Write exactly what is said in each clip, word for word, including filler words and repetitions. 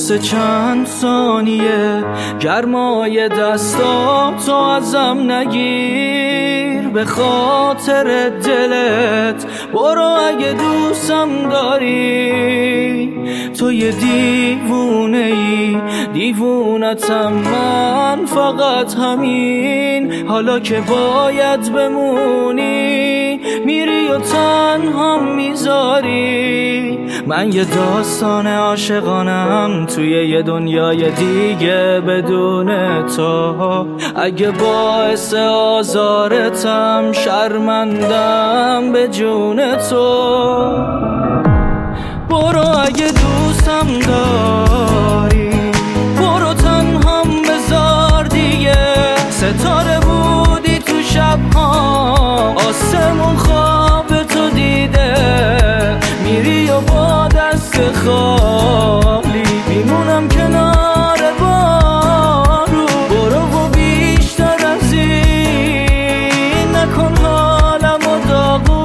واسه چند ثانیه گرمای دستاتو ازم نگیر، به خاطر دلت برو اگه دوستم داری. تو یه دیوونه ای، دیوونتم من، فقط همین. حالا که باید بمونی میری و تنها میذاری. من یه داستان عاشقانم توی یه دنیای دیگه بدون تو. اگه باعث آزارتم شرمندم به جون تو. برو اگه دوستم داری، برو تنهام بذار دیگه. ستاره بودی تو شبها، آسمون خواب تو دیده. میری و با دست خالی میمونم کنار بارو. برو و بیشتر از این نکن حالم و داغون.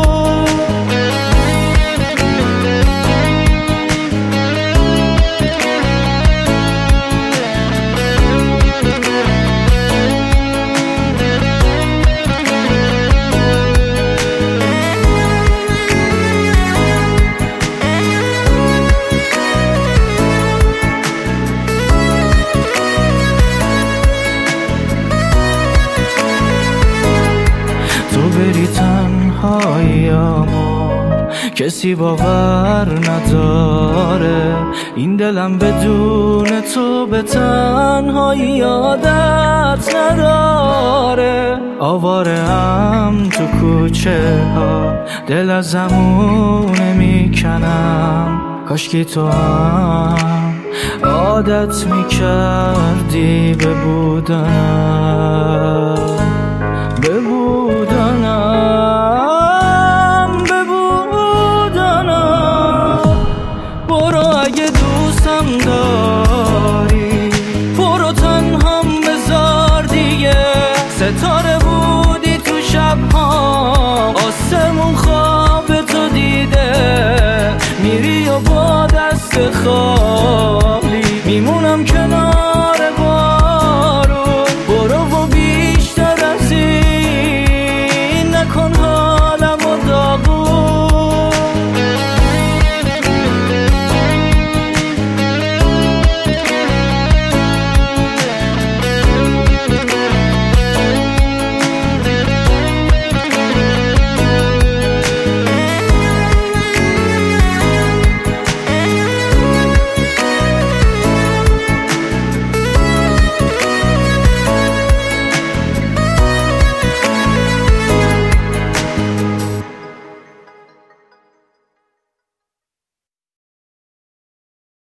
بری تنهاییامو کسی باور نداره. این دلم بدون تو به تنهایی عادت نداره. آواره هم تو کوچه ها، دل ازمون نمیکنم. کاشکی تو هم عادت میکردی به بودنم، به بودنم، به بودنم. برو اگه دوستم داری، برو تنهام بذار دیگه. ستاره بودی تو شبها، آسمون خواب تو دیده. میری و با دست خواب